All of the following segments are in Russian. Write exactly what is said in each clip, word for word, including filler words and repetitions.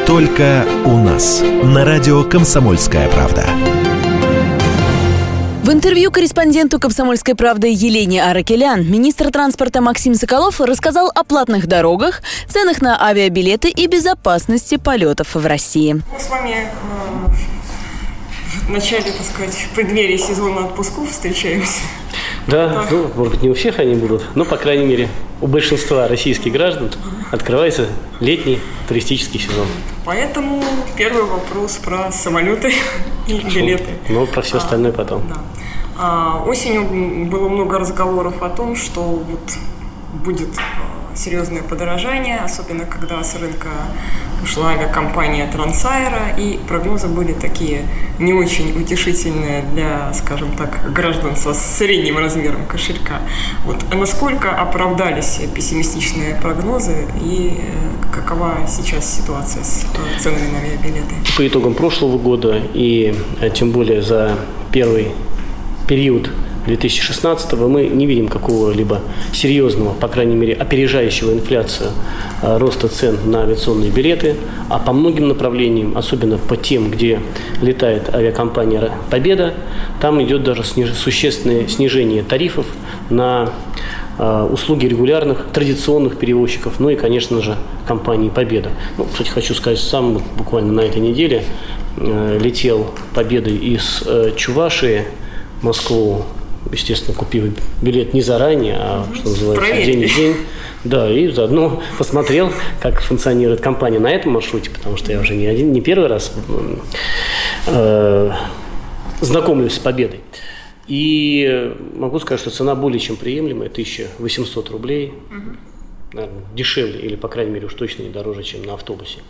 Только у нас. На радио «Комсомольская правда». В интервью корреспонденту «Комсомольской правды» Елене Аракелян министр транспорта Максим Соколов рассказал о платных дорогах, ценах на авиабилеты и безопасности полетов в России. Мы с вами э, в начале, так сказать, в преддверии сезона отпусков встречаемся. Да, ну, может быть, не у всех они будут, но, по крайней мере, у большинства российских граждан открывается летний туристический сезон. Поэтому первый вопрос про самолеты и билеты. Ну, про все остальное потом. А, да. а, осенью было много разговоров о том, что вот будет серьезное подорожание, особенно когда с рынка ушла авиакомпания Трансаэро, и прогнозы были такие не очень утешительные для, скажем так, граждан со средним размером кошелька. Вот. А насколько оправдались пессимистичные прогнозы и какова сейчас ситуация с ценами на авиабилеты? По итогам прошлого года и тем более за первый период две тысячи шестнадцатого мы не видим какого-либо серьезного, по крайней мере, опережающего инфляцию роста цен на авиационные билеты, а по многим направлениям, особенно по тем, где летает авиакомпания «Победа», там идет даже сниж... существенное снижение тарифов на э, услуги регулярных, традиционных перевозчиков, ну и, конечно же, компании «Победа». Ну, кстати, хочу сказать, сам буквально на этой неделе э, летел «Победой» из э, Чувашии в Москву. Естественно, купил билет не заранее, а, что называется, Проверь. день в день. Да, и заодно посмотрел, как функционирует компания на этом маршруте, потому что я уже не один, не первый раз э, знакомлюсь с «Победой. И могу сказать, что цена более чем приемлемая, тысяча восемьсот рублей, угу. Наверное, дешевле или, по крайней мере, уж точно не дороже, чем на автобусе.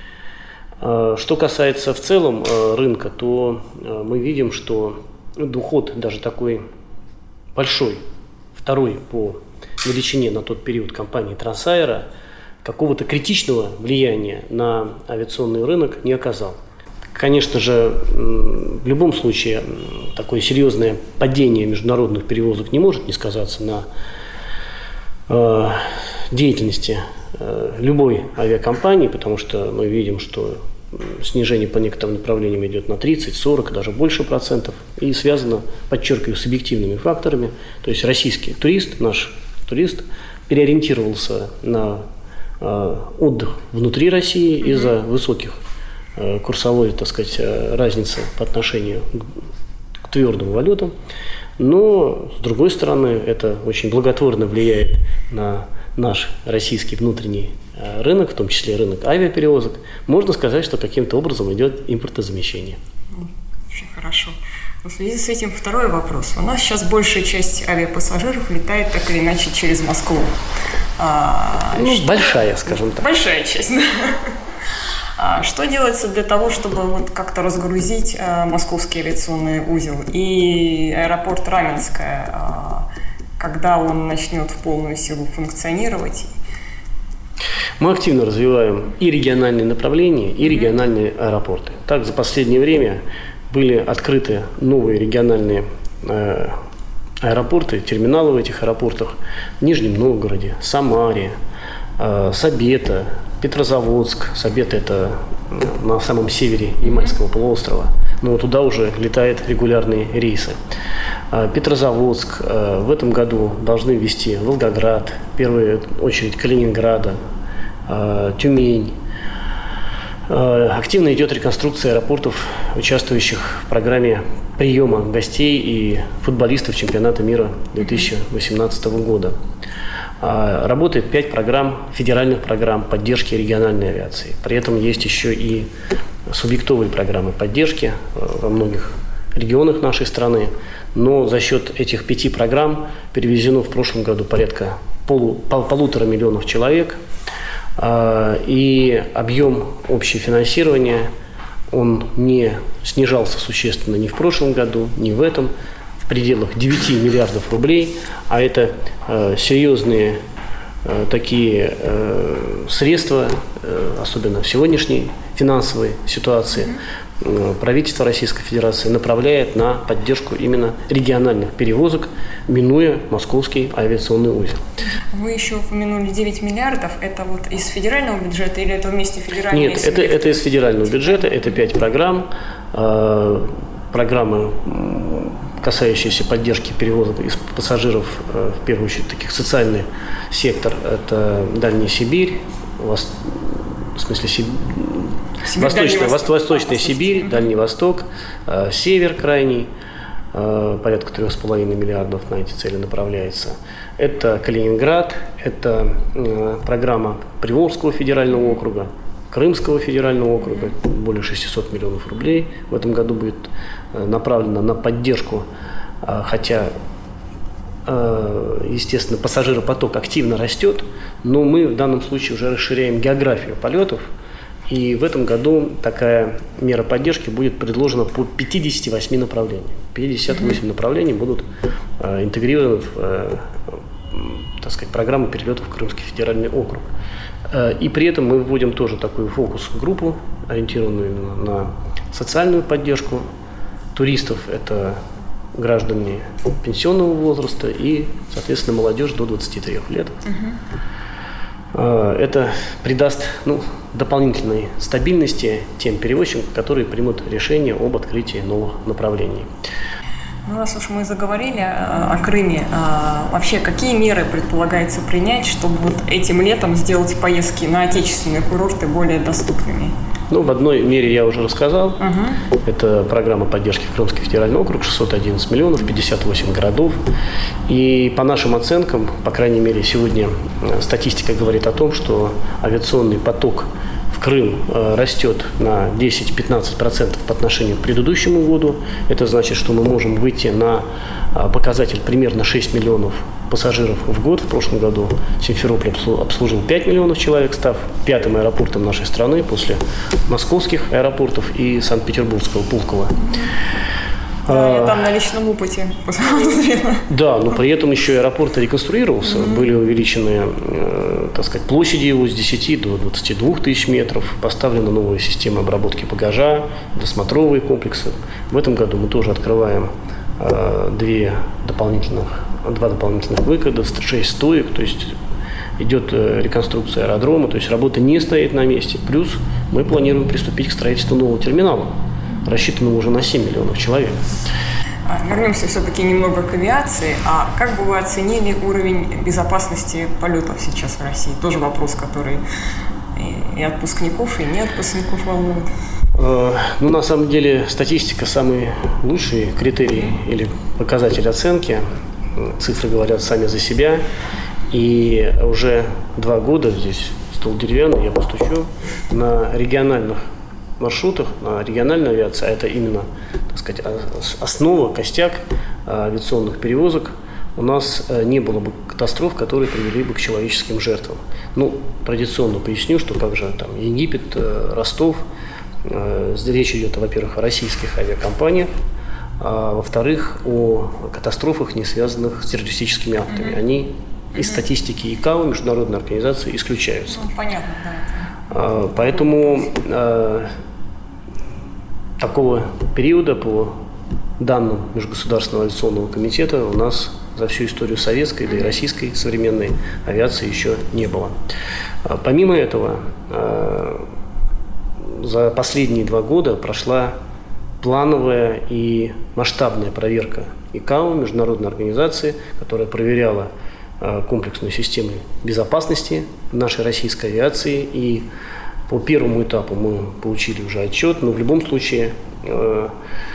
Что касается в целом рынка, то мы видим, что доход даже такой большой, второй по величине на тот период компании Трансаэро, какого-то критичного влияния на авиационный рынок не оказал. Конечно же, в любом случае такое серьезное падение международных перевозок не может не сказаться на э, деятельности э, любой авиакомпании, потому что мы видим, что снижение по некоторым направлениям идет на тридцать, сорок, даже больше процентов. И связано, подчеркиваю, с объективными факторами. То есть российский турист, наш турист, переориентировался на э, отдых внутри России mm-hmm. из-за высоких э, курсовой, так сказать, разницы по отношению к, к твердым валютам. Но, с другой стороны, это очень благотворно влияет на наш российский внутренний рынок, в том числе рынок авиаперевозок. Можно сказать, что каким-то образом идет импортозамещение. Очень хорошо. В связи с этим второй вопрос. У нас сейчас большая часть авиапассажиров летает так или иначе через Москву. А, ну, что... большая, скажем так. Большая часть, да. А что делается для того, чтобы вот как-то разгрузить а, московский авиационный узел и аэропорт Раменское, а, когда он начнет в полную силу функционировать? Мы активно развиваем и региональные направления, и региональные аэропорты. Так, за последнее время были открыты новые региональные э, аэропорты, терминалы в этих аэропортах в Нижнем Новгороде, Самаре, э, Сабета, Петрозаводск. Сабета – это на самом севере Ямальского полуострова, но туда уже летают регулярные рейсы. Петрозаводск в этом году должны ввести Волгоград, в первую очередь Калининграда, Тюмень. Активно идет реконструкция аэропортов, участвующих в программе приема гостей и футболистов чемпионата мира две тысячи восемнадцатого года. Работает пять программ, федеральных программ поддержки региональной авиации. При этом есть еще и субъектовые программы поддержки во многих регионах нашей страны. Но за счет этих пяти программ перевезено в прошлом году порядка полу, пол, полутора миллионов человек. И объем общего финансирования, он не снижался существенно ни в прошлом году, ни в этом, в пределах девяти миллиардов рублей, а это серьезные такие средства, особенно в сегодняшней финансовой ситуации, правительство Российской Федерации направляет на поддержку именно региональных перевозок, минуя московский авиационный узел. Вы еще упомянули девять миллиардов. Это вот из федерального бюджета или это вместе федерального? Нет, это, это из федерального бюджета, это пять программ. Программы, касающиеся поддержки перевозок из пассажиров, в первую очередь, таких социальный сектор, это Дальняя Сибирь, вос... в смысле Сибирь, Восточная, Восток. Восточная Сибирь, Дальний Восток, э, Север крайний, э, порядка трех с половиной миллиардов на эти цели направляется. Это Калининград, это э, программа Приволжского федерального округа, Крымского федерального округа, более шестисот миллионов рублей в этом году будет э, направлено на поддержку, э, хотя, э, естественно, пассажиропоток активно растет, но мы в данном случае уже расширяем географию полетов. И в этом году такая мера поддержки будет предложена по пятидесяти восьми направлениям. пятьдесят восемь mm-hmm. направлений будут э, интегрированы в э, так сказать, программу перелетов в Крымский федеральный округ. Э, и при этом мы вводим тоже такую фокус-группу, ориентированную именно на социальную поддержку туристов. Это граждане пенсионного возраста и, соответственно, молодежь до двадцати трёх лет. Mm-hmm. Это придаст ну, дополнительной стабильности тем перевозчикам, которые примут решение об открытии новых направлений. Ну, раз уж мы заговорили о Крыме, вообще какие меры предполагается принять, чтобы вот этим летом сделать поездки на отечественные курорты более доступными? Ну, в одной мере я уже рассказал. Угу. Это программа поддержки в Крымский федеральный округ, шестьсот одиннадцать миллионов, пятьдесят восемь городов. И по нашим оценкам, по крайней мере, сегодня статистика говорит о том, что авиационный поток в Крым растет на десять-пятнадцать процентов по отношению к предыдущему году. Это значит, что мы можем выйти на показатель примерно шесть миллионов пассажиров в год. В прошлом году Симферополь обслужил пять миллионов человек, став пятым аэропортом нашей страны после московских аэропортов и Санкт-Петербургского, Пулково. Да, я там на личном опыте посмотрела. Да, но при этом еще аэропорт реконструировался, mm-hmm. были увеличены, э, так сказать, площади его с десяти до двадцати двух тысяч метров, поставлена новая система обработки багажа, досмотровые комплексы. В этом году мы тоже открываем э, две дополнительных, два дополнительных выхода, шесть стоек, то есть идет э, реконструкция аэродрома, то есть работа не стоит на месте. Плюс мы планируем приступить к строительству нового терминала, рассчитанного уже на семь миллионов человек. Вернемся все-таки немного к авиации. А как бы вы оценили уровень безопасности полетов сейчас в России? Тоже вопрос, который и отпускников, и не отпускников волнует. Э, ну, на самом деле, статистика – самый лучший критерий или показатель оценки. Цифры говорят сами за себя. И уже два года, здесь стол деревянный, я постучу, на региональных маршрутах, на региональной авиации, а это именно, так сказать, основа, костяк авиационных перевозок, у нас не было бы катастроф, которые привели бы к человеческим жертвам. Ну, традиционно поясню, что как же там Египет, Ростов, речь идет, во-первых, о российских авиакомпаниях, а во-вторых, о катастрофах, не связанных с террористическими актами. Mm-hmm. Они mm-hmm. из статистики ИКАО, международной организации, исключаются. Ну, понятно, да. Поэтому э, такого периода, по данным Межгосударственного авиационного комитета, у нас за всю историю советской, да и российской современной авиации еще не было. Помимо этого, э, за последние два года прошла плановая и масштабная проверка ИКАО, международной организации, которая проверяла комплексную систему безопасности нашей российской авиации. И по первому этапу мы получили уже отчет, но в любом случае э,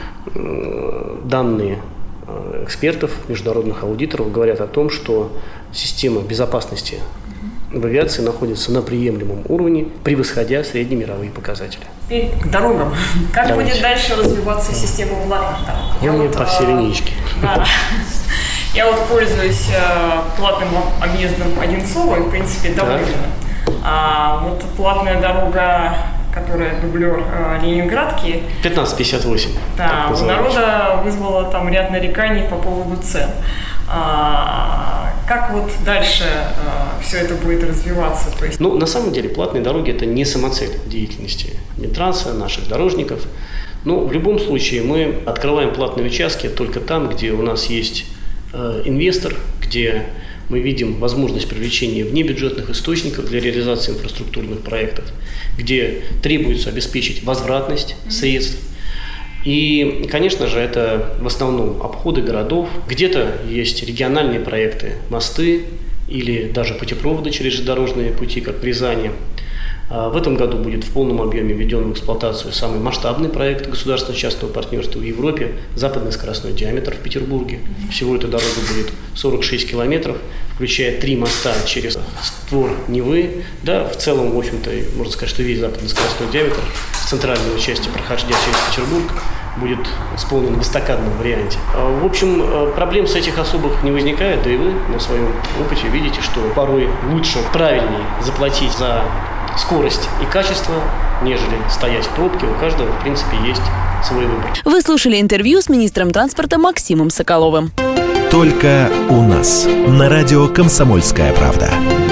э, данные экспертов, международных аудиторов говорят о том, что система безопасности в авиации находится на приемлемом уровне, превосходя среднемировые показатели. Теперь к дорогам. Как Давайте. будет дальше развиваться система платных дорог? Ну, вот, по всей линейке. Да. Я вот пользуюсь э, платным объездом Одинцово и, в принципе, довольна. А вот платная дорога которая дублер э, Ленинградки. пятнадцать пятьдесят восемь. Да, у народа вызвало там ряд нареканий по поводу цен. А, как вот дальше а, все это будет развиваться? То есть... Ну, на самом деле, платные дороги – это не самоцель деятельности Минтранса, наших дорожников. Но в любом случае мы открываем платные участки только там, где у нас есть э, инвестор, где мы видим возможность привлечения внебюджетных источников для реализации инфраструктурных проектов, где требуется обеспечить возвратность средств. И, конечно же, это в основном обходы городов. Где-то есть региональные проекты, мосты или даже путепроводы через железнодорожные пути, как в Рязани. В этом году будет в полном объеме введен в эксплуатацию самый масштабный проект государственно-частного партнерства в Европе – западный скоростной диаметр в Петербурге. Всего эта дорога будет сорок шесть километров, включая три моста через створ Невы. Да, в целом, в общем-то, можно сказать, что весь западный скоростной диаметр в центральной части прохождения через Петербург будет исполнен в эстакадном варианте. В общем, проблем с этих особых не возникает, да и вы на своем опыте видите, что порой лучше, правильнее заплатить за скорость и качество, нежели стоять в пробке. У каждого, в принципе, есть свой выбор. Вы слушали интервью с министром транспорта Максимом Соколовым. Только у нас. На радио «Комсомольская правда».